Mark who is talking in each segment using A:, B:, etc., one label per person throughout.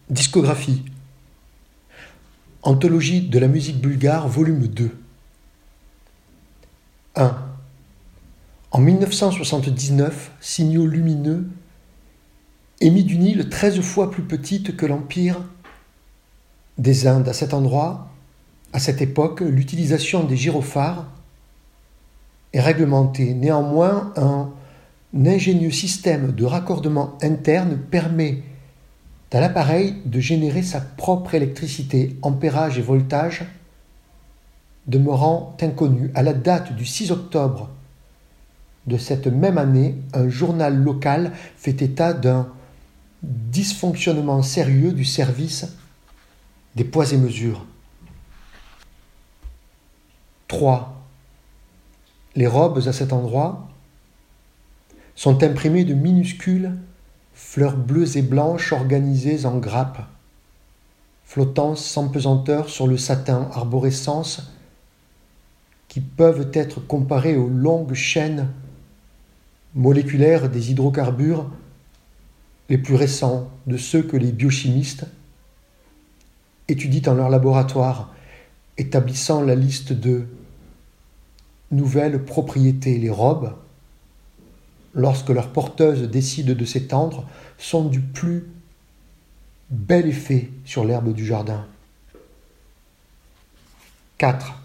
A: Discographie. Anthologie de la musique bulgare, volume 2. 1. En 1979, Signaux lumineux émis d'une île 13 fois plus petite que l'Empire des Indes. À cet endroit, à cette époque, l'utilisation des gyrophares est réglementée. Néanmoins, un ingénieux système de raccordement interne permet à l'appareil de générer sa propre électricité, ampérage et voltage demeurant inconnus. À la date du 6 octobre de cette même année, un journal local fait état d'un dysfonctionnement sérieux du service des poids et mesures. 3. Les robes à cet endroit sont imprimées de minuscules fleurs bleues et blanches organisées en grappes, flottant sans pesanteur sur le satin, arborescences qui peuvent être comparées aux longues chaînes moléculaires des hydrocarbures les plus récents, de ceux que les biochimistes étudient dans leur laboratoire, établissant la liste de nouvelles propriétés. Les robes, lorsque leurs porteuses décident de s'étendre, sont du plus bel effet sur l'herbe du jardin. 4.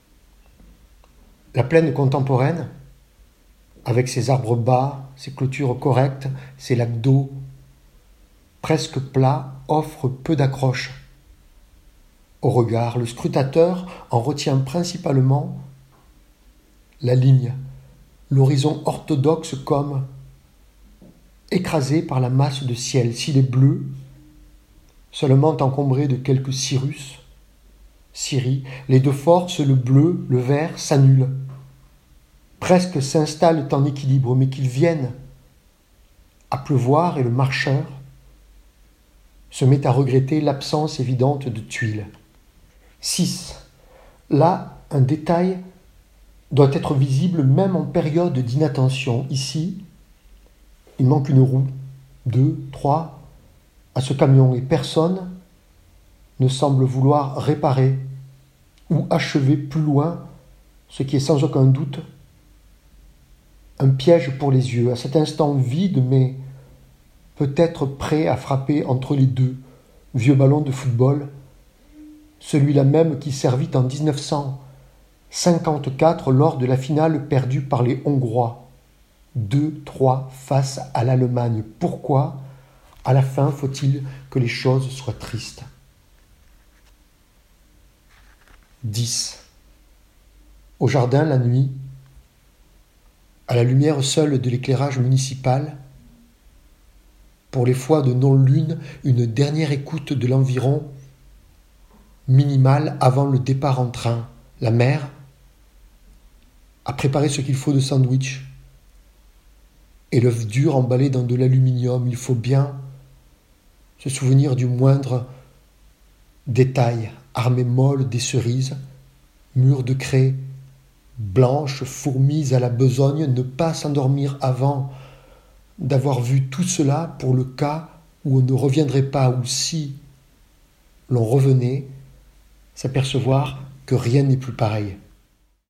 A: La plaine contemporaine, avec ses arbres bas, ses clôtures correctes, ses lacs d'eau presque plats, offre peu d'accroche au regard. Le scrutateur en retient principalement la ligne, l'horizon orthodoxe comme écrasé par la masse de ciel. S'il est bleu, seulement encombré de quelques cirrus, les deux forces, le bleu, le vert, s'annulent, presque s'installent en équilibre, mais qu'ils viennent à pleuvoir et le marcheur se met à regretter l'absence évidente de tuiles. 6. Là, un détail doit être visible même en période d'inattention. Ici, il manque une roue, 2, 3 à ce camion et personne ne semble vouloir réparer ou achever plus loin ce qui est sans aucun doute un piège pour les yeux. À cet instant vide mais peut-être prêt à frapper entre les deux vieux ballons de football, celui-là même qui servit en 1954 lors de la finale perdue par les Hongrois, 2-3 face à l'Allemagne. Pourquoi, à la fin, faut-il que les choses soient tristes? 10. Au jardin, la nuit, à la lumière seule de l'éclairage municipal, pour les fois de non-lune, une dernière écoute de l'environ minimale avant le départ en train. La mère a préparé ce qu'il faut de sandwich et l'œuf dur emballé dans de l'aluminium. Il faut bien se souvenir du moindre détail. Armée molle des cerises, murs de craie blanches, fourmis à la besogne, ne pas s'endormir avant d'avoir vu tout cela pour le cas où on ne reviendrait pas, ou si l'on revenait, s'apercevoir que rien n'est plus pareil.